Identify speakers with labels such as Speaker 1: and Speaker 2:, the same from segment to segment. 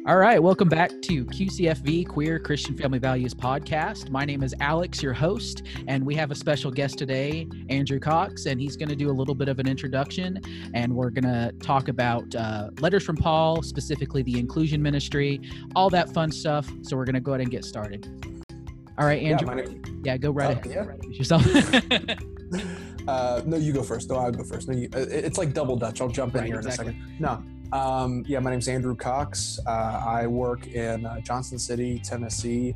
Speaker 1: All right, welcome back to QCFV, Queer Christian Family Values Podcast. My name is Alex, your host, and we have a special guest today, Andrew Cox, and he's going to do a little bit of an introduction, and we're going to talk about letters from Paul, specifically the inclusion ministry, all that fun stuff. So we're going to go ahead and get started. All right, Andrew. Yeah, go right ahead.
Speaker 2: Yeah.
Speaker 1: Introduce yourself.
Speaker 2: No, you go first. No, I'll go first. No, it's like double Dutch. I'll jump in here in a second. No. My name's Andrew Cox. I work in Johnson City, Tennessee.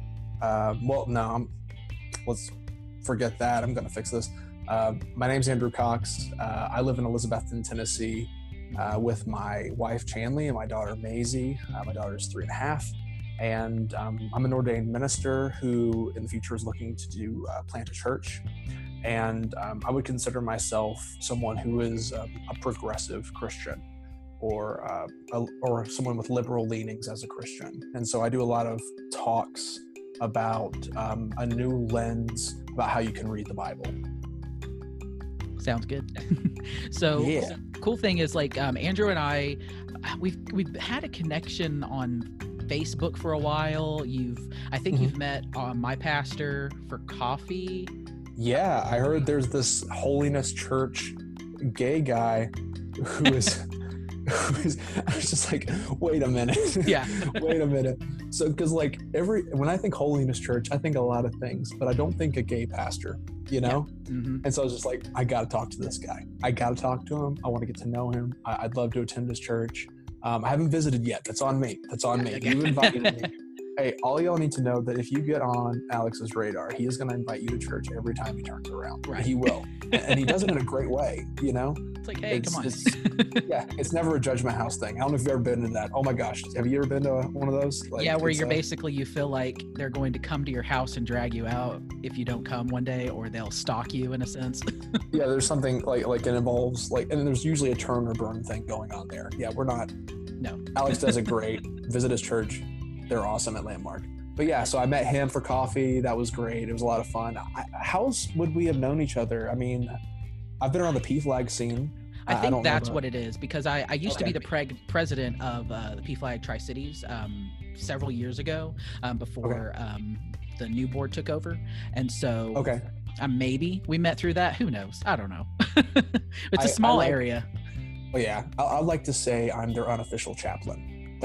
Speaker 2: Let's forget that. I'm going to fix this. My name's Andrew Cox. I live in Elizabethton, Tennessee, with my wife, Chanley, and my daughter, Maisie. My daughter's 3.5. And I'm an ordained minister who in the future is looking to plant a church. And I would consider myself someone who is a progressive Christian, or someone with liberal leanings as a Christian. And so I do a lot of talks about a new lens about how you can read the Bible.
Speaker 1: Sounds good. So cool thing is Andrew and I, we've had a connection on Facebook for a while. I think you've met my pastor for coffee.
Speaker 2: Yeah, I heard there's this Holiness Church gay guy who is I was just like, wait a minute.
Speaker 1: Yeah.
Speaker 2: Wait a minute. So, because when I think Holiness Church, I think a lot of things, but I don't think a gay pastor, you know?
Speaker 1: Yeah. Mm-hmm.
Speaker 2: And so I was just like, I got to talk to this guy. I got to talk to him. I want to get to know him. I'd love to attend his church. I haven't visited yet. That's on me. You invited me. Hey, all y'all need to know that if you get on Alex's radar, he is going to invite you to church every time he turns around.
Speaker 1: Right.
Speaker 2: He will. And he does it in a great way, you know?
Speaker 1: It's like, hey, come on.
Speaker 2: It's never a Judgment House thing. I don't know if you've ever been to that. Oh my gosh. Have you ever been to one of those?
Speaker 1: Where you feel like they're going to come to your house and drag you out if you don't come one day, or they'll stalk you in a sense. Yeah,
Speaker 2: there's something like it involves and there's usually a turn or burn thing going on there. Yeah, we're not.
Speaker 1: No.
Speaker 2: Alex does it great. Visit his church. They're awesome at Landmark. But yeah, so I met him for coffee. That was great. It was a lot of fun. How else would we have known each other? I mean, I've been around the PFLAG scene.
Speaker 1: I think that's what it is, because I used to be the president of the PFLAG Tri-Cities several years ago before the new board took over. And so maybe we met through that. Who knows? I don't know. It's a small area.
Speaker 2: Oh yeah. I'd like to say I'm their unofficial chaplain.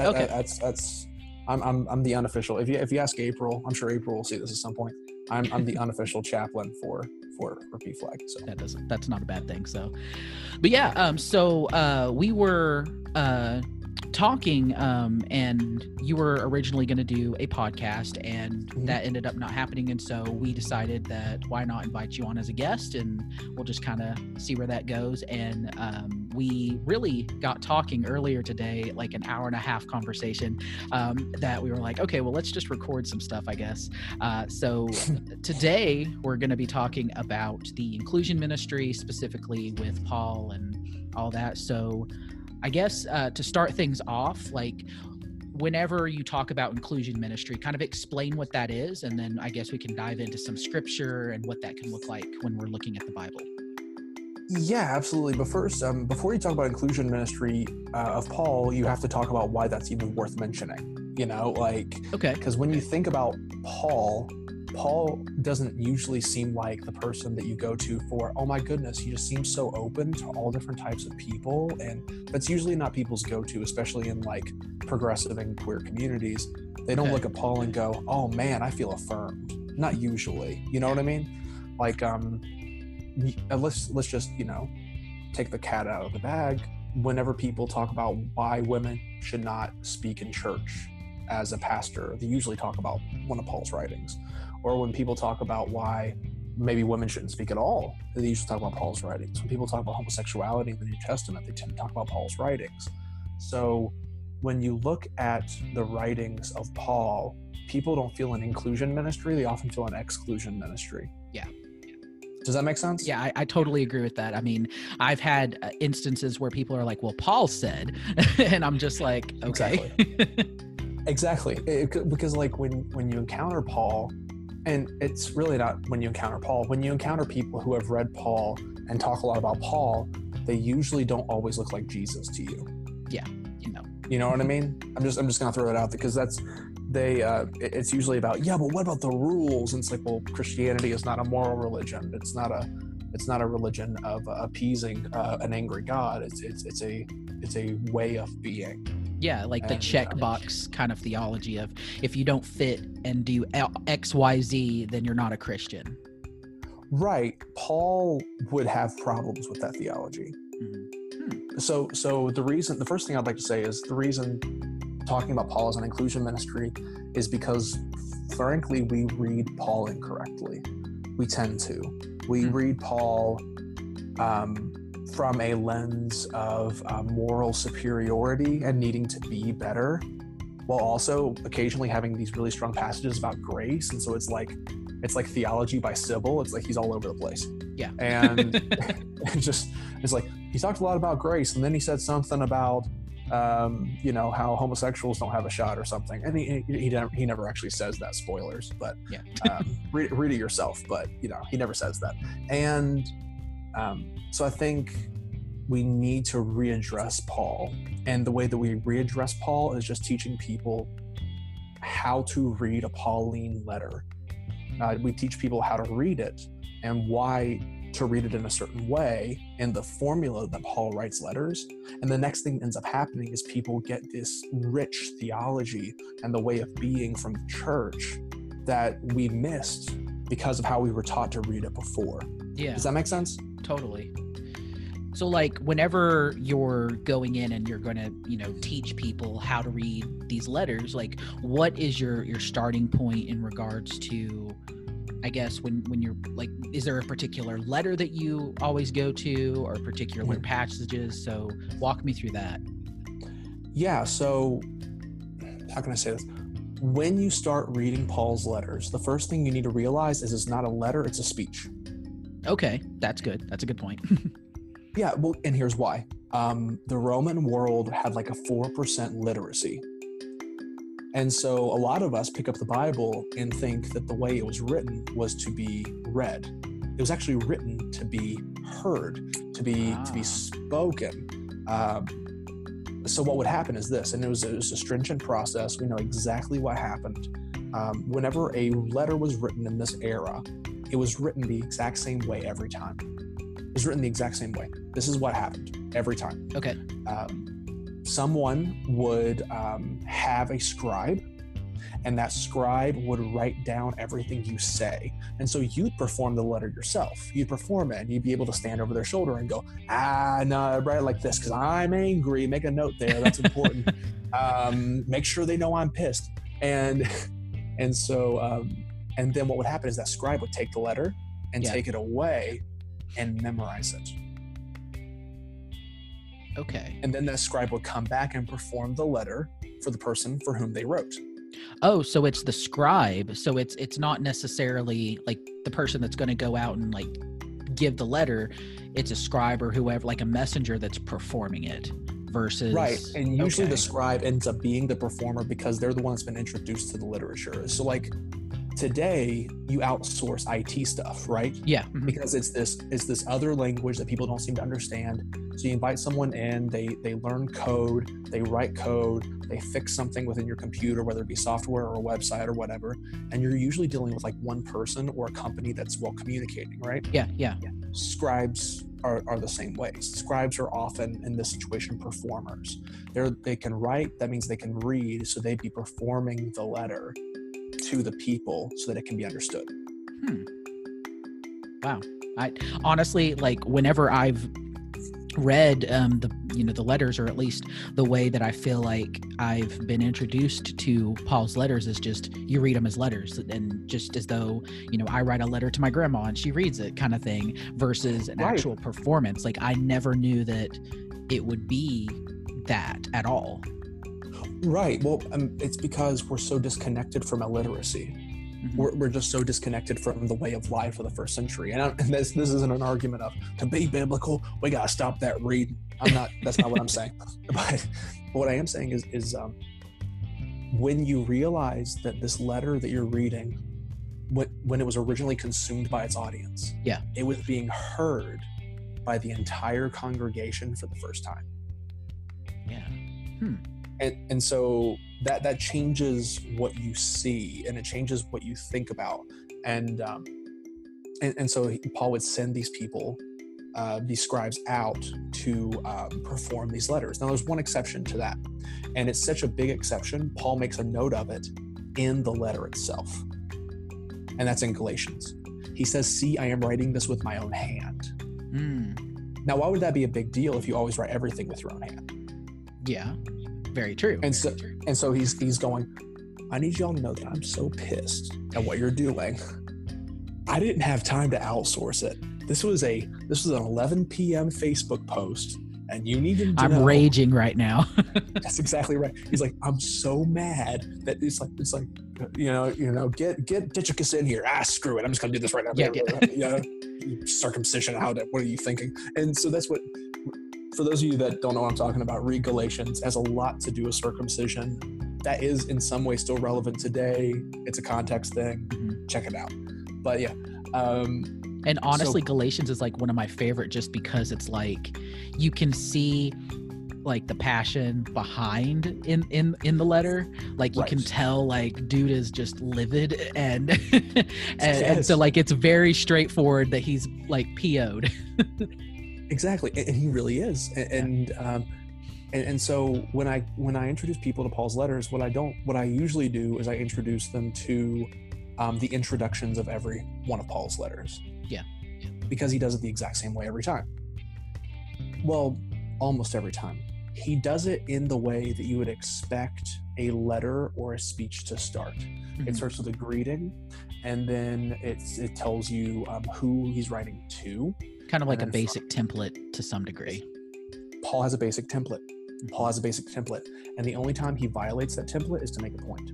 Speaker 2: I'm the unofficial. If you ask April, I'm sure April will see this at some point. I'm the unofficial chaplain for PFLAG. So
Speaker 1: that's not a bad thing. So, but yeah. So we were talking, and you were originally going to do a podcast, and that ended up not happening. And so we decided that why not invite you on as a guest, and we'll just kind of see where that goes. And we really got talking earlier today, like an hour and a half conversation, that we were like, okay, well, let's just record some stuff, I guess. So today we're going to be talking about the inclusion ministry, specifically with Paul and all that. So I guess to start things off, whenever you talk about inclusion ministry, kind of explain what that is, and then I guess we can dive into some scripture and what that can look like when we're looking at the Bible.
Speaker 2: Yeah, absolutely. But first, before you talk about inclusion ministry of Paul, you have to talk about why that's even worth mentioning, because when you think about Paul doesn't usually seem like the person that you go to for, oh my goodness, he just seems so open to all different types of people. And that's usually not people's go-to, especially in progressive and queer communities. They don't look at Paul and go, oh man, I feel affirmed. Not usually, you know what I mean? Let's just, take the cat out of the bag. Whenever people talk about why women should not speak in church as a pastor, they usually talk about one of Paul's writings. Or when people talk about why maybe women shouldn't speak at all, they usually talk about Paul's writings. When people talk about homosexuality in the New Testament, they tend to talk about Paul's writings. So when you look at the writings of Paul, people don't feel an inclusion ministry, they often feel an exclusion ministry.
Speaker 1: Yeah.
Speaker 2: Does that make sense?
Speaker 1: Yeah, I totally agree with that. I mean, I've had instances where people are like, well, Paul said, and I'm just like, okay.
Speaker 2: Exactly. Because when you encounter Paul, and it's really not when you encounter Paul, when you encounter people who have read Paul and talk a lot about Paul, they usually don't always look like Jesus to you.
Speaker 1: Yeah.
Speaker 2: You know what I mean? I'm just gonna throw it out there because it's usually about, yeah, but what about the rules? And it's like, well, Christianity is not a moral religion. It's not a religion of appeasing an angry God. It's a way of being.
Speaker 1: Yeah, like the checkbox kind of theology of if you don't fit and do X, Y, Z, then you're not a Christian.
Speaker 2: Right. Paul would have problems with that theology. So the first thing I'd like to say is the reason talking about Paul as an inclusion ministry is because, frankly, we read Paul incorrectly. We tend to. We read Paul from a lens of moral superiority and needing to be better, while also occasionally having these really strong passages about grace. And so it's like theology by Sybil. It's like he's all over the place.
Speaker 1: Yeah.
Speaker 2: And it's like he talked a lot about grace, and then he said something about how homosexuals don't have a shot or something. And he never actually says that. Spoilers, but
Speaker 1: yeah.
Speaker 2: read it yourself. But he never says that. And so I think we need to readdress Paul, and the way that we readdress Paul is just teaching people how to read a Pauline letter. We teach people how to read it and why to read it in a certain way and the formula that Paul writes letters. And the next thing that ends up happening is people get this rich theology and the way of being from the church that we missed because of how we were taught to read it before.
Speaker 1: Yeah.
Speaker 2: Does that make sense?
Speaker 1: Totally. So like whenever you're going in and you're going to, teach people how to read these letters, like what is your starting point in regards to, I guess, when you're like, is there a particular letter that you always go to or particular passages? So walk me through that.
Speaker 2: Yeah. So how can I say this? When you start reading Paul's letters, the first thing you need to realize is it's not a letter, it's a speech.
Speaker 1: Okay. That's good. That's a good point.
Speaker 2: Yeah. Well, and here's why. The Roman world had like a 4% literacy. And so a lot of us pick up the Bible and think that the way it was written was to be read. It was actually written to be heard, to be spoken. So what would happen is this, and it was a stringent process. We know exactly what happened. Whenever a letter was written in this era, it was written the exact same way every time. It was written the exact same way. This is what happened every time.
Speaker 1: Okay.
Speaker 2: Someone would have a scribe, and that scribe would write down everything you say. And so you'd perform the letter yourself. You'd perform it, and you'd be able to stand over their shoulder and go, no, write it like this because I'm angry. Make a note there. That's important. Make sure they know I'm pissed. And so then what would happen is that scribe would take the letter and take it away and memorize it.
Speaker 1: Okay.
Speaker 2: And then that scribe would come back and perform the letter for the person for whom they wrote.
Speaker 1: Oh, so it's the scribe. So it's not necessarily like the person that's going to go out and like give the letter. It's a scribe or whoever, like a messenger that's performing it versus.
Speaker 2: Right. And usually the scribe ends up being the performer because they're the one that's been introduced to the literature. So like today you outsource IT stuff, right?
Speaker 1: Yeah.
Speaker 2: Because it's this other language that people don't seem to understand. So you invite someone in, they learn code, they write code, they fix something within your computer, whether it be software or a website or whatever. And you're usually dealing with like one person or a company that's well communicating, right?
Speaker 1: Yeah.
Speaker 2: Scribes are the same way. Scribes are often in this situation performers. They can write, that means they can read, so they'd be performing the letter to the people so that it can be understood.
Speaker 1: Wow. I honestly, like whenever I've read the letters, or at least the way that I feel like I've been introduced to Paul's letters is just you read them as letters, and just as though I write a letter to my grandma and she reads it kind of thing, versus an actual performance. Like I never knew that it would be that at all.
Speaker 2: Right. Well, it's because we're so disconnected from illiteracy. We're just so disconnected from the way of life of the first century. And this isn't an argument of, to be biblical, we got to stop that reading. That's not what I'm saying. But what I am saying is when you realize that this letter that you're reading, when it was originally consumed by its audience, it was being heard by the entire congregation for the first time.
Speaker 1: Yeah.
Speaker 2: And so that changes what you see, and it changes what you think about. And so Paul would send these people, these scribes, out to perform these letters. Now, there's one exception to that, and it's such a big exception, Paul makes a note of it in the letter itself, and that's in Galatians. He says, "See, I am writing this with my own hand." Now, why would that be a big deal if you always write everything with your own hand?
Speaker 1: Yeah, very true.
Speaker 2: And so he's going, "I need y'all to know that I'm so pissed at what you're doing. I didn't have time to outsource it. This was an 11 p.m. Facebook post, and you needed to know."
Speaker 1: I'm raging right now.
Speaker 2: That's exactly right. He's like, "I'm so mad that it's like get Tychicus in here. Screw it. I'm just gonna do this right now." Yeah. Circumcision. What are you thinking? And so that's what. For those of you that don't know what I'm talking about, read Galatians. It has a lot to do with circumcision. That is in some way still relevant today. It's a context thing. Mm-hmm. Check it out. But yeah.
Speaker 1: And honestly, Galatians is like one of my favorite, just because it's like you can see like the passion behind in the letter. Like you can tell like dude is just livid and and so like it's very straightforward that he's like PO'd.
Speaker 2: Exactly, and he really is. And so when I introduce people to Paul's letters, what I usually do is I introduce them to the introductions of every one of Paul's letters.
Speaker 1: Yeah.
Speaker 2: Because he does it the exact same way every time. Well, almost every time. He does it in the way that you would expect a letter or a speech to start. Mm-hmm. It starts with a greeting, and then it tells you who he's writing to.
Speaker 1: Kind of like a basic template to some degree.
Speaker 2: Paul has a basic template. And the only time he violates that template is to make a point.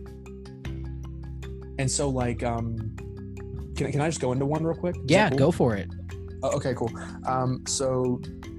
Speaker 2: And so, like, can I just go into one real quick?
Speaker 1: Yeah, cool? Go for it.
Speaker 2: Okay, cool. So,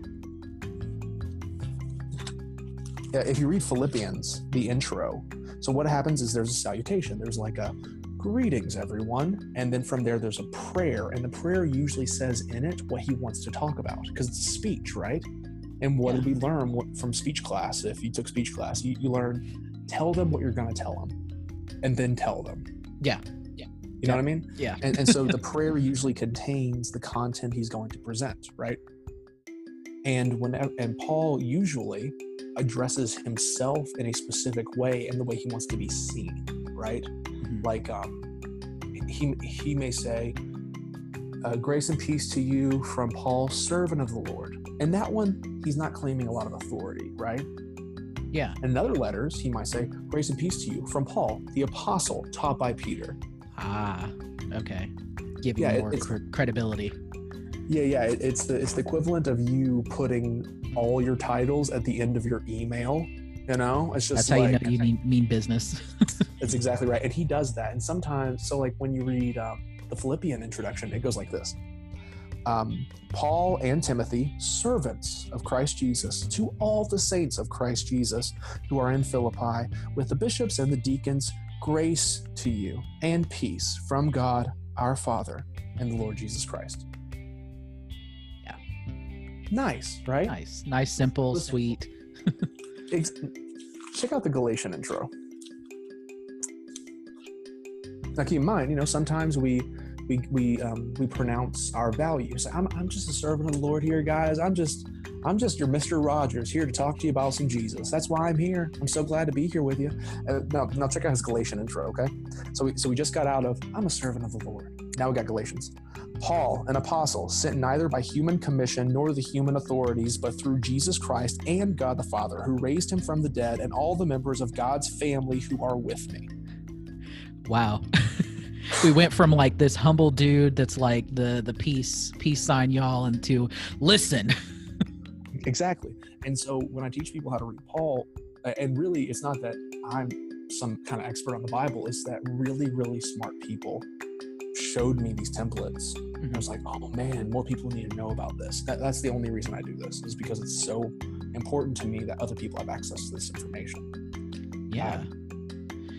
Speaker 2: yeah, if you read Philippians, the intro, so what happens is there's a salutation. There's like a greetings, everyone. And then from there, there's a prayer. And the prayer usually says in it what he wants to talk about, because it's a speech, right? And what did we learn from speech class? If you took speech class, you learn, tell them what you're going to tell them, and then tell them.
Speaker 1: Yeah.
Speaker 2: You know what I mean?
Speaker 1: Yeah.
Speaker 2: And so the prayer usually contains the content he's going to present, right? And Paul usually addresses himself in a specific way, in the way he wants to be seen, right? Mm-hmm. Like he may say, "Grace and peace to you from Paul, servant of the Lord." And that one, he's not claiming a lot of authority, right?
Speaker 1: Yeah.
Speaker 2: In other letters, he might say, "Grace and peace to you from Paul, the apostle, taught by Peter."
Speaker 1: Okay. Giving more credibility.
Speaker 2: Yeah. It's the equivalent of you putting all your titles at the end of your email. You know, it's just
Speaker 1: that's how you know you mean business.
Speaker 2: That's exactly right. And he does that. And sometimes, so like when you read the Philippian introduction, it goes like this. Paul and Timothy, servants of Christ Jesus, to all the saints of Christ Jesus who are in Philippi, with the bishops and the deacons, grace to you and peace from God our Father and the Lord Jesus Christ.
Speaker 1: Yeah.
Speaker 2: Nice, right?
Speaker 1: Nice, simple, sweet.
Speaker 2: Check out the Galatian intro. Now keep in mind, sometimes we pronounce our values. I'm just a servant of the Lord here, guys. I'm just your Mr. Rogers here to talk to you about some Jesus. That's why I'm here. I'm so glad to be here with you. Now check out his Galatian intro, okay? So we just got out of, I'm a servant of the Lord. Now we got Galatians. Paul, an apostle, sent neither by human commission nor the human authorities, but through Jesus Christ and God the Father, who raised him from the dead, and all the members of God's family who are with me.
Speaker 1: Wow. We went from like this humble dude that's like the peace sign, y'all, into listen.
Speaker 2: Exactly. And so when I teach people how to read Paul, and really it's not that I'm some kind of expert on the Bible, it's that really, really smart people showed me these templates. And I was like, oh man, more people need to know about this. That's the only reason I do this, is because it's so important to me that other people have access to this information.
Speaker 1: Yeah.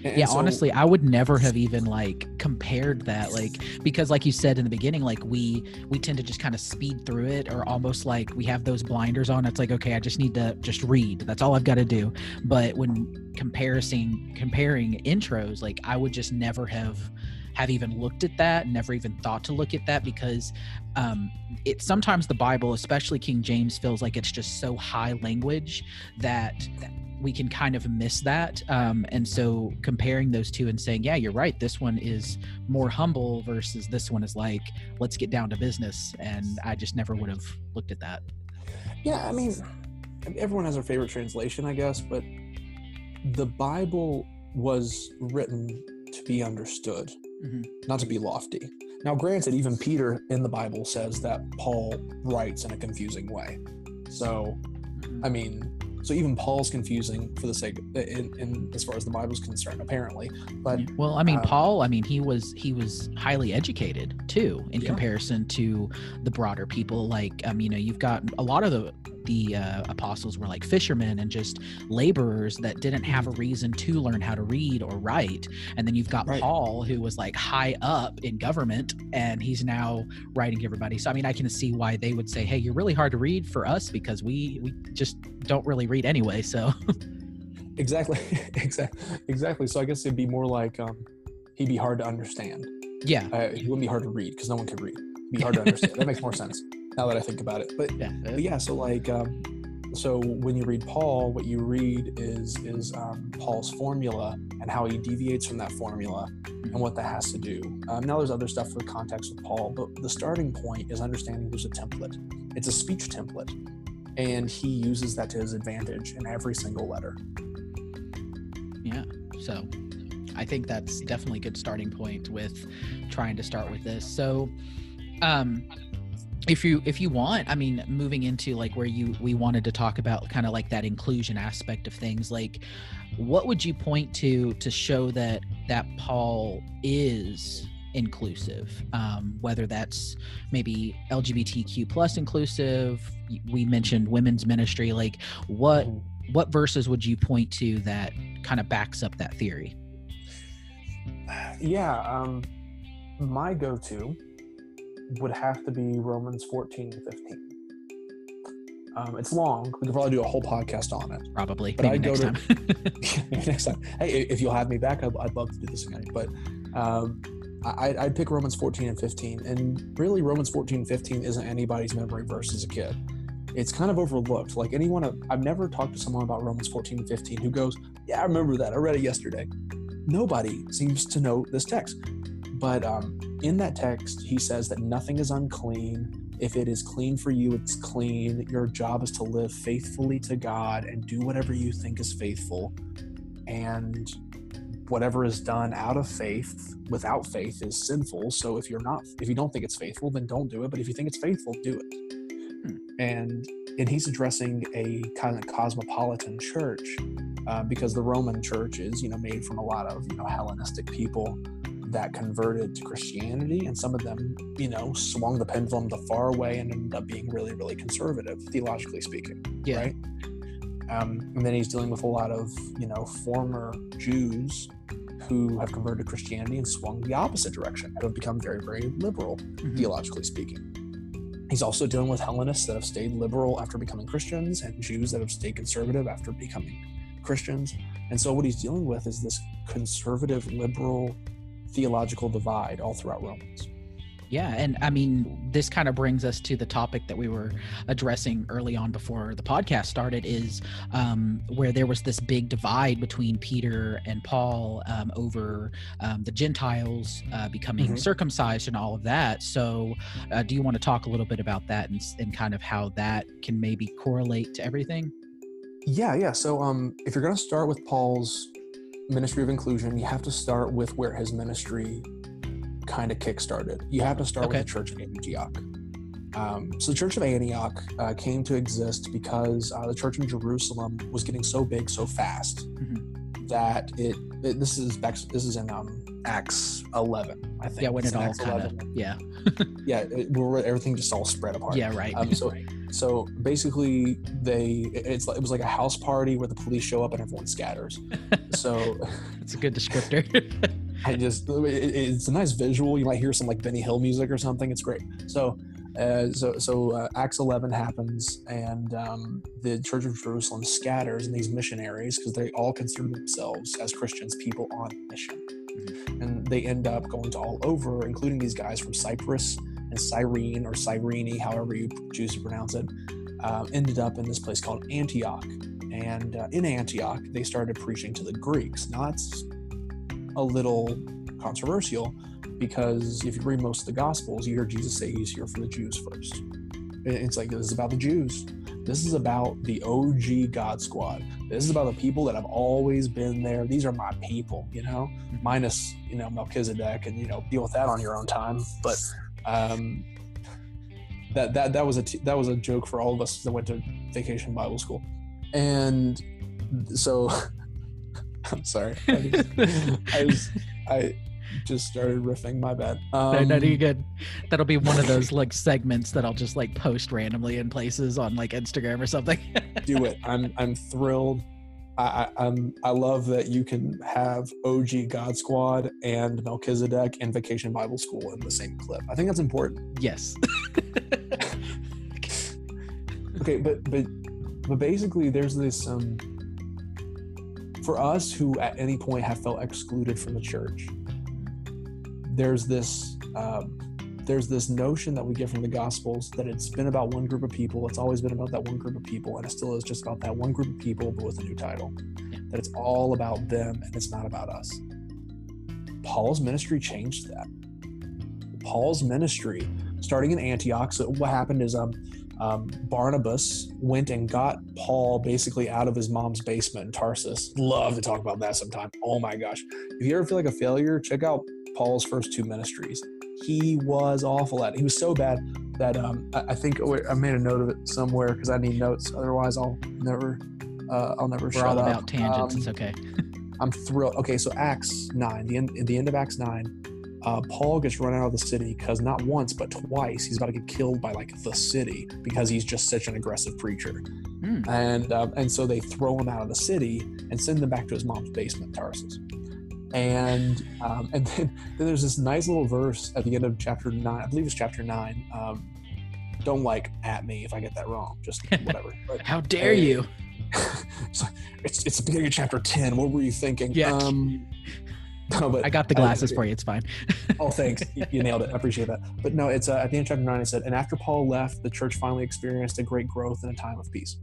Speaker 2: And
Speaker 1: Yeah,
Speaker 2: so,
Speaker 1: honestly, I would never have even like compared that, like, because like you said in the beginning, like we tend to just kind of speed through it, or almost like we have those blinders on. It's like, okay, I just need to just read. That's all I've got to do. But when comparing intros, like I would just never have even looked at that, never even thought to look at that, because it sometimes the Bible, especially King James, feels like it's just so high language that we can kind of miss that. And so comparing those two and saying, yeah, you're right, this one is more humble versus this one is like, let's get down to business. And I just never would have looked at that.
Speaker 2: yeah, I mean, everyone has their favorite translation, I guess, but the Bible was written to be understood, not to be lofty. Now, granted, even Peter in the Bible says that Paul writes in a confusing way. So, I mean, so even Paul's confusing for the sake in as far as the Bible's concerned, apparently. But
Speaker 1: well, I mean, Paul, I mean, he was highly educated too in comparison to the broader people. Like, you know, you've got a lot of the apostles were like fishermen and just laborers that didn't have a reason to learn how to read or write. And then you've got Paul, who was like high up in government, and he's now writing to everybody. So I mean, I can see why they would say, hey, you're really hard to read for us because we just don't really read anyway. So
Speaker 2: exactly. So I guess it'd be more like he'd be hard to understand.
Speaker 1: Yeah,
Speaker 2: he wouldn't be hard to read because no one could read. He'd be hard to understand. That makes more sense now that I think about it. But yeah, so like so when you read Paul, what you read is Paul's formula and how he deviates from that formula and what that has to do. Now there's other stuff for context with Paul, but the starting point is understanding there's a template. It's a speech template, and he uses that to his advantage in every single letter.
Speaker 1: Yeah, so I think that's definitely a good starting point with trying to start with this. So if you want, I mean, moving into like where we wanted to talk about kind of like that inclusion aspect of things, like what would you point to show that Paul is inclusive, whether that's maybe LGBTQ plus inclusive? We mentioned women's ministry. Like what verses would you point to that kind of backs up that theory?
Speaker 2: Yeah, my go-to would have to be Romans 14 and 15. It's long. We could probably do a whole podcast on it.
Speaker 1: Probably.
Speaker 2: But
Speaker 1: maybe next time.
Speaker 2: Maybe next time. Hey, if you'll have me back, I'd love to do this again. But I'd pick Romans 14 and 15. And really, Romans 14 and 15 isn't anybody's memory verse as a kid. It's kind of overlooked. Like I've never talked to someone about Romans 14 and 15 who goes, yeah, I remember that. I read it yesterday. Nobody seems to know this text. But in that text, he says that nothing is unclean. If it is clean for you, it's clean. Your job is to live faithfully to God and do whatever you think is faithful. And whatever is done out of faith, without faith, is sinful. So if you don't think it's faithful, then don't do it. But if you think it's faithful, do it. And he's addressing a kind of cosmopolitan church because the Roman church is, made from a lot of, Hellenistic people that converted to Christianity, and some of them, swung the pendulum the far away and ended up being really, really conservative, theologically speaking. Yeah. Right. And then he's dealing with a lot of, former Jews who have converted to Christianity and swung the opposite direction, who have become very, very liberal, theologically speaking. He's also dealing with Hellenists that have stayed liberal after becoming Christians and Jews that have stayed conservative after becoming Christians. And so what he's dealing with is this conservative, liberal theological divide all throughout Romans.
Speaker 1: Yeah, and I mean, this kind of brings us to the topic that we were addressing early on before the podcast started, is where there was this big divide between Peter and Paul over the Gentiles becoming circumcised and all of that. So do you want to talk a little bit about that and kind of how that can maybe correlate to everything?
Speaker 2: Yeah. So if you're going to start with Paul's ministry of inclusion, you have to start with where his ministry kind of kick-started. You have to start with the Church of Antioch. So the Church of Antioch came to exist because the church in Jerusalem was getting so big so fast that this is in Acts 11, I think. Yeah,
Speaker 1: when it all kind of,
Speaker 2: where everything just all spread apart.
Speaker 1: Yeah, right.
Speaker 2: So basically, it was like a house party where the police show up and everyone scatters. So
Speaker 1: it's a good descriptor.
Speaker 2: It's a nice visual. You might hear some like Benny Hill music or something. It's great. So Acts 11 happens, and the Church of Jerusalem scatters, and these missionaries, because they all consider themselves as Christians, people on mission. Mm-hmm. And they end up going to all over, including these guys from Cyprus and Cyrene, or Cyrene, however you choose to pronounce it, ended up in this place called Antioch. And in Antioch, they started preaching to the Greeks. Now, that's a little controversial, because if you read most of the Gospels, you hear Jesus say he's here for the Jews first. It's like, this is about the Jews. This is about the OG God Squad. This is about the people that have always been there. These are my people, minus, Melchizedek, and, deal with that on your own time. But that was a joke for all of us that went to Vacation Bible School. And so I'm sorry. I just started riffing. My bad.
Speaker 1: No, you're good. That'll be one of those like segments that I'll just like post randomly in places on like Instagram or something.
Speaker 2: Do it. I'm thrilled. I love that you can have OG God Squad and Melchizedek and Vacation Bible School in the same clip. I think that's important.
Speaker 1: Yes.
Speaker 2: Okay, but basically there's this for us who at any point have felt excluded from the church, there's this notion that we get from the Gospels that it's been about one group of people. It's always been about that one group of people, and it still is just about that one group of people, but with a new title. That it's all about them and it's not about us. Paul's ministry changed that. Paul's ministry, starting in Antioch, so what happened is Barnabas went and got Paul basically out of his mom's basement in Tarsus. Love to talk about that sometime. Oh my gosh. If you ever feel like a failure, check out Paul's first two ministries. He was awful at it. He was so bad that I think I made a note of it somewhere because I need notes. Otherwise, I'll never
Speaker 1: We're
Speaker 2: shut
Speaker 1: all
Speaker 2: up.
Speaker 1: about tangents. It's okay.
Speaker 2: I'm thrilled. Okay, so Acts 9, the end of Acts 9, Paul gets run out of the city because not once but twice he's about to get killed by like the city because he's just such an aggressive preacher. And so they throw him out of the city and send him back to his mom's basement in Tarsus. And then there's this nice little verse at the end of chapter 9. I believe it's chapter 9. Don't at me if I get that wrong. Just whatever. But,
Speaker 1: how dare you?
Speaker 2: It's the beginning of chapter 10. What were you thinking?
Speaker 1: Yeah.
Speaker 2: No, but
Speaker 1: I got the glasses for you. It's fine.
Speaker 2: Oh, thanks. You nailed it. I appreciate that. But no, it's at the end of chapter 9, it said, and after Paul left, the church finally experienced a great growth in a time of peace.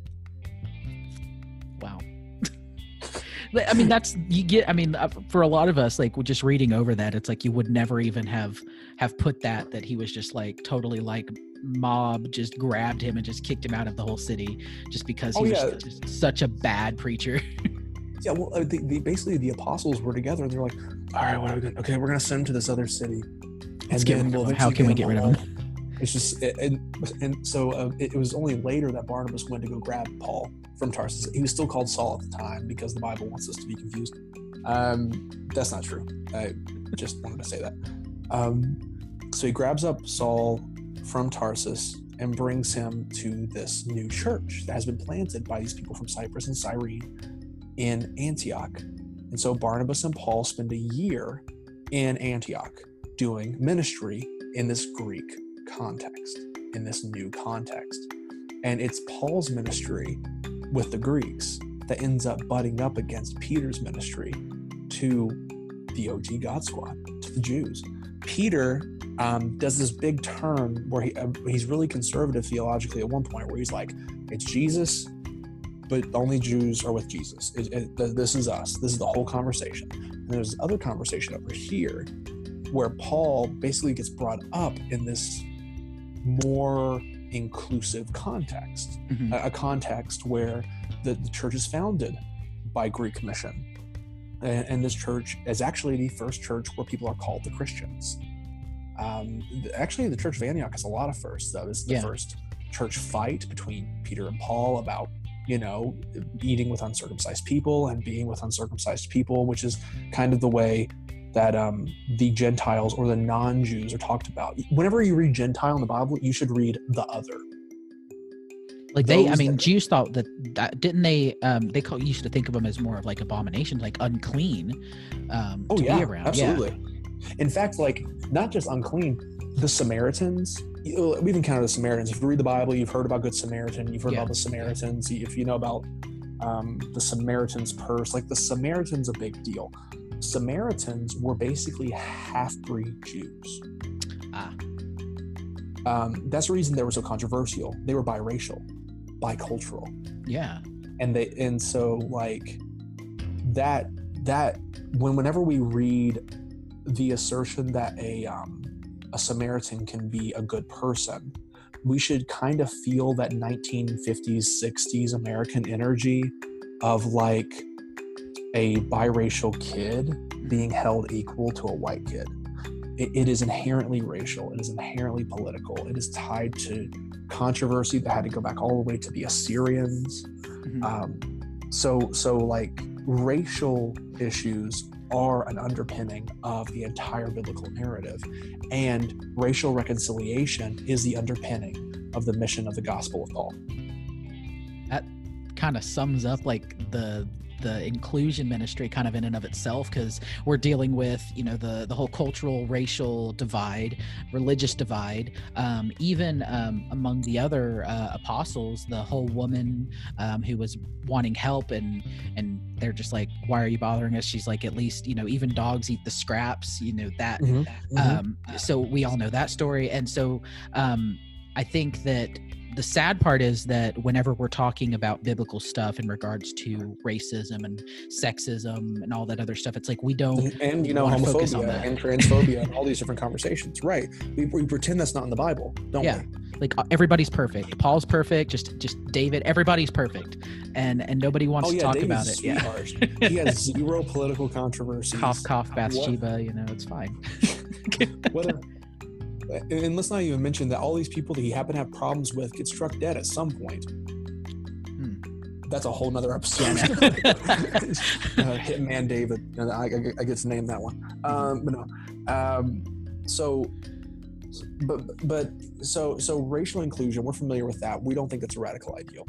Speaker 1: Wow. I mean, for a lot of us, like, just reading over that, it's like you would never even have put that he was just like totally like mob just grabbed him and just kicked him out of the whole city just because he was just such a bad preacher.
Speaker 2: Yeah, well, basically the apostles were together and they're like, all right, what are we doing? Okay, we're going to send him to this other city.
Speaker 1: How can we get rid of him?
Speaker 2: It's just, so it was only later that Barnabas went to go grab Paul from Tarsus. He was still called Saul at the time because the Bible wants us to be confused. That's not true. I just wanted to say that. So he grabs up Saul from Tarsus and brings him to this new church that has been planted by these people from Cyprus and Cyrene in Antioch. And so Barnabas and Paul spend a year in Antioch doing ministry in this Greek context, in this new context. And it's Paul's ministry with the Greeks that ends up butting up against Peter's ministry to the OG God Squad, to the Jews. Peter does this big turn where he's really conservative theologically at one point, where he's like, it's Jesus, but only Jews are with Jesus. This is us. This is the whole conversation. And there's this other conversation over here where Paul basically gets brought up in this more inclusive context, a context where the church is founded by Greek mission. And this church is actually the first church where people are called the Christians. Actually, the Church of Antioch has a lot of firsts, though. This is the first church fight between Peter and Paul about, eating with uncircumcised people and being with uncircumcised people, which is kind of the way that the Gentiles or the non-Jews are talked about. Whenever you read Gentile in the Bible, you should read the other.
Speaker 1: Like Jews thought that didn't they? Used to think of them as more of like abominations, like unclean. To be around.
Speaker 2: Absolutely. Yeah. In fact, like not just unclean, the Samaritans. We've encountered the Samaritans. If you read the Bible, you've heard about Good Samaritan. You've heard about the Samaritans. If you know about the Samaritan's Purse, like the Samaritans, a big deal. Samaritans were basically half-breed Jews. That's the reason they were so controversial. They were biracial, bicultural.
Speaker 1: Yeah.
Speaker 2: And so like that whenever we read the assertion that a Samaritan can be a good person, we should kind of feel that 1950s, 60s American energy of like a biracial kid being held equal to a white kid. It is inherently racial. It is inherently political. It is tied to controversy that had to go back all the way to the Assyrians. Mm-hmm. So like racial issues are an underpinning of the entire biblical narrative, and racial reconciliation is the underpinning of the mission of the Gospel of Paul.
Speaker 1: That kind of sums up like the inclusion ministry kind of in and of itself, because we're dealing with, you know, the whole cultural, racial divide, religious divide, even among the other apostles, the whole woman who was wanting help and they're just like, why are you bothering us? She's like, at least, you know, even dogs eat the scraps, you know, that. Mm-hmm. So we all know that story. And so I think that the sad part is that whenever we're talking about biblical stuff in regards to racism and sexism and all that other stuff, it's like we don't
Speaker 2: and you know, homophobia and transphobia and all these different conversations, right? We pretend that's not in the Bible, don't we?
Speaker 1: Like everybody's perfect. Paul's perfect. Just David. Everybody's perfect, and nobody wants to talk
Speaker 2: David's
Speaker 1: about it.
Speaker 2: Yeah, he has zero political controversies.
Speaker 1: Cough, Bathsheba. You know, it's fine.
Speaker 2: And let's not even mention that all these people that he happened to have problems with get struck dead at some point. That's a whole nother episode. Hitman David. I get to name that one. So racial inclusion, we're familiar with that. We don't think it's a radical ideal.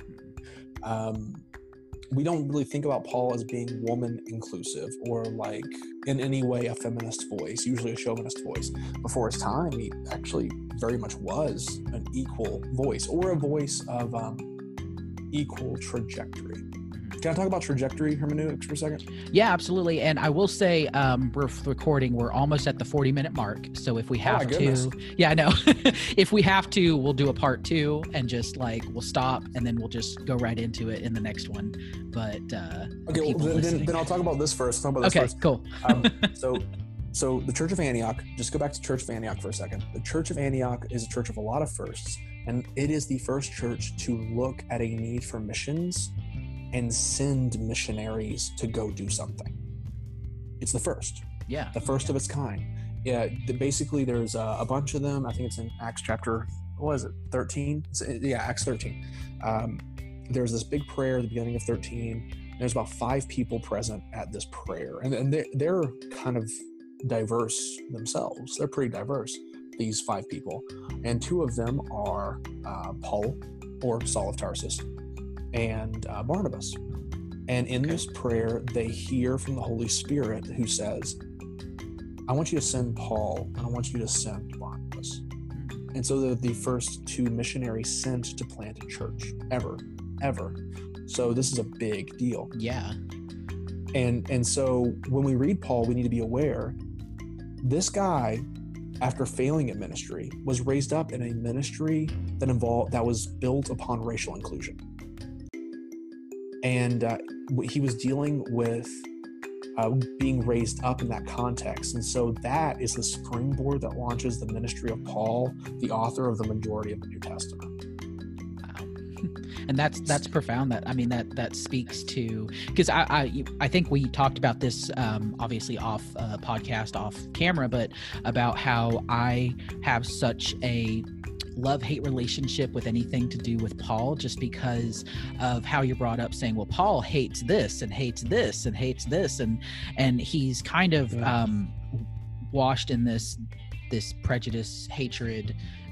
Speaker 2: We don't really think about Paul as being woman inclusive or like in any way a feminist voice, usually a chauvinist voice. Before his time, he actually very much was an equal voice, or a voice of equal trajectory. Can I talk about trajectory hermeneutics for a second?
Speaker 1: Yeah, absolutely. And I will say, we're recording, we're almost at the 40-minute mark. So if we have to, I know. If we have to, we'll do a part 2 and just like, we'll stop and then we'll just go right into it in the next one. But,
Speaker 2: okay, well, then I'll talk about this first.
Speaker 1: Cool.
Speaker 2: So the Church of Antioch, just go back to Church of Antioch for a second. The Church of Antioch is a church of a lot of firsts, and it is the first church to look at a need for missions and send missionaries to go do something. It's the first.
Speaker 1: Yeah.
Speaker 2: The first of its kind. Yeah. Basically, there's a bunch of them. I think it's in Acts chapter, 13? Acts 13. There's this big prayer at the beginning of 13. There's about 5 people present at this prayer. And they're kind of diverse themselves. They're pretty diverse, these 5 people. And 2 of them are Paul, or Saul of Tarsus, and Barnabas. And in this prayer, they hear from the Holy Spirit who says, I want you to send Paul, and I want you to send Barnabas. And so they're the first 2 missionaries sent to plant a church ever. So this is a big deal.
Speaker 1: Yeah.
Speaker 2: And so when we read Paul, we need to be aware, this guy, after failing at ministry, was raised up in a ministry that was built upon racial inclusion. And he was dealing with being raised up in that context. And so that is the springboard that launches the ministry of Paul, the author of the majority of the New Testament.
Speaker 1: And that's profound. That speaks to, because I think we talked about this obviously off podcast, off camera, but about how I have such a love-hate relationship with anything to do with Paul, just because of how you're brought up saying, well, Paul hates this and hates this and hates this, and he's kind of washed in this prejudice, hatred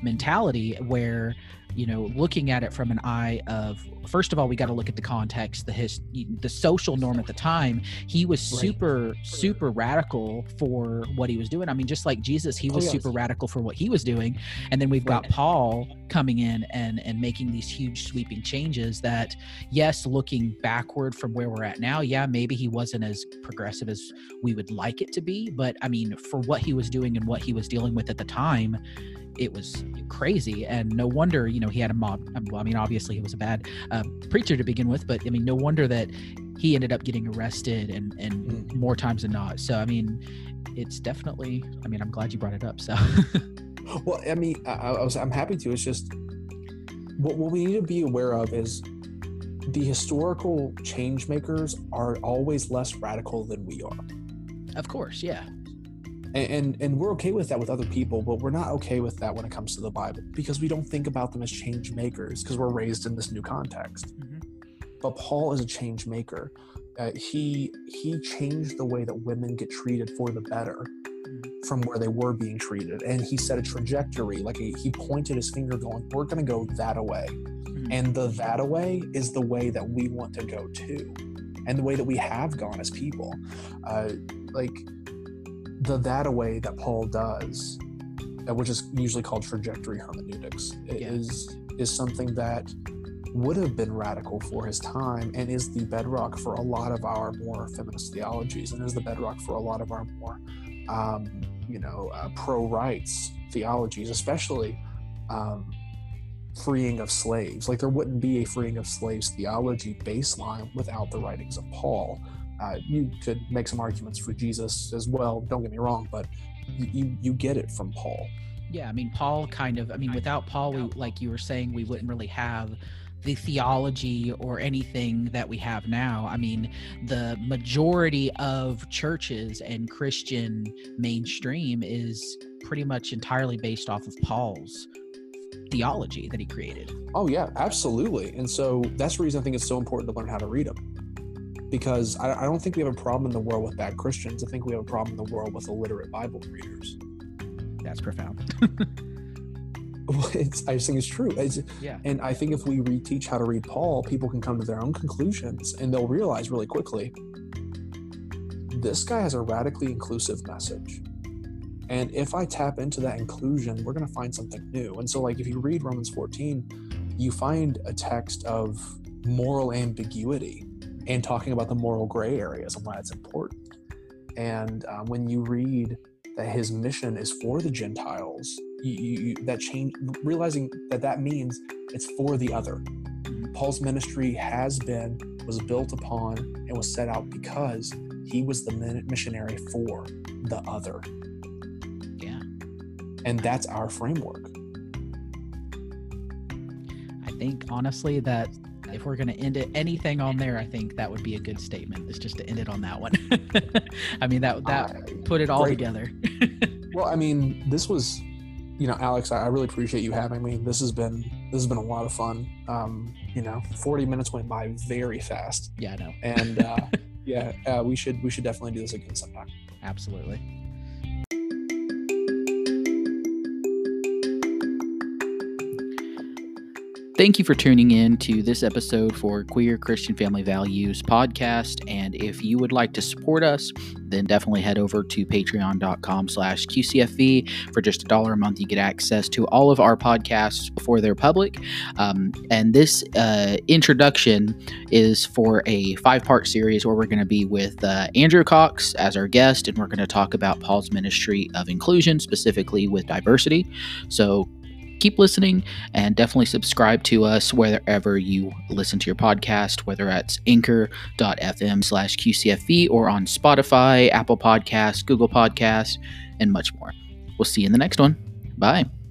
Speaker 1: mentality where, looking at it from an eye of, first of all, we got to look at the context, the social norm at the time. He was super radical for what he was doing. I mean, just like Jesus, he was super radical for what he was doing. And then we've got Paul coming in and making these huge sweeping changes that, yes, looking backward from where we're at now, yeah, maybe he wasn't as progressive as we would like it to be. But I mean, for what he was doing and what he was dealing with at the time, it was crazy. And no wonder, he had a mob. Well, I mean, obviously he was a bad preacher to begin with, but I mean, no wonder that he ended up getting arrested and more times than not. So, I mean, it's definitely, I'm glad you brought it up. So,
Speaker 2: well, I mean, I'm happy to. It's just what we need to be aware of is the historical change makers are always less radical than we are.
Speaker 1: Of course. Yeah.
Speaker 2: And we're okay with that with other people, but we're not okay with that when it comes to the Bible, because we don't think about them as change makers because we're raised in this new context. Mm-hmm. But Paul is a change maker. He changed the way that women get treated for the better from where they were being treated. And he set a trajectory, he pointed his finger going, we're going to go that way. Mm-hmm. And the that way is the way that we want to go too. And the way that we have gone as people. The that-a-way that Paul does, which is usually called trajectory hermeneutics, is something that would have been radical for his time and is the bedrock for a lot of our more feminist theologies, and is the bedrock for a lot of our more, pro-rights theologies, especially freeing of slaves. There wouldn't be a freeing of slaves theology baseline without the writings of Paul. You could make some arguments for Jesus as well, don't get me wrong, but you get it from Paul.
Speaker 1: Yeah, Paul without Paul, like you were saying, we wouldn't really have the theology or anything that we have now. The majority of churches and Christian mainstream is pretty much entirely based off of Paul's theology that he created.
Speaker 2: Oh, yeah, absolutely. And so that's the reason I think it's so important to learn how to read them. Because I don't think we have a problem in the world with bad Christians. I think we have a problem in the world with illiterate Bible readers.
Speaker 1: That's profound.
Speaker 2: I just think it's true. And I think if we teach how to read Paul, people can come to their own conclusions, and they'll realize really quickly, this guy has a radically inclusive message. And if I tap into that inclusion, we're going to find something new. And so, if you read Romans 14, you find a text of moral ambiguity and talking about the moral gray areas and why it's important. And when you read that his mission is for the Gentiles, that change, realizing that means it's for the other. Paul's ministry was built upon and was set out because he was the missionary for the other.
Speaker 1: Yeah.
Speaker 2: And that's our framework.
Speaker 1: I think honestly that if we're going to end it anything on there, I think that would be a good statement. It's just to end it on that one. that put it all together.
Speaker 2: Well, this was, Alex, I really appreciate you having me. This has been a lot of fun. 40 minutes went by very fast.
Speaker 1: Yeah, I know.
Speaker 2: And we should definitely do this again sometime.
Speaker 1: Absolutely. Thank you for tuning in to this episode for Queer Christian Family Values podcast. And if you would like to support us, then definitely head over to patreon.com/QCFV. For just $1 a month, you get access to all of our podcasts before they're public. And this introduction is for a 5-part series where we're going to be with Andrew Cox as our guest, and we're going to talk about Paul's ministry of inclusion, specifically with diversity. So keep listening and definitely subscribe to us wherever you listen to your podcast, whether that's anchor.fm/QCFV or on Spotify, Apple Podcasts, Google Podcasts, and much more. We'll see you in the next one. Bye.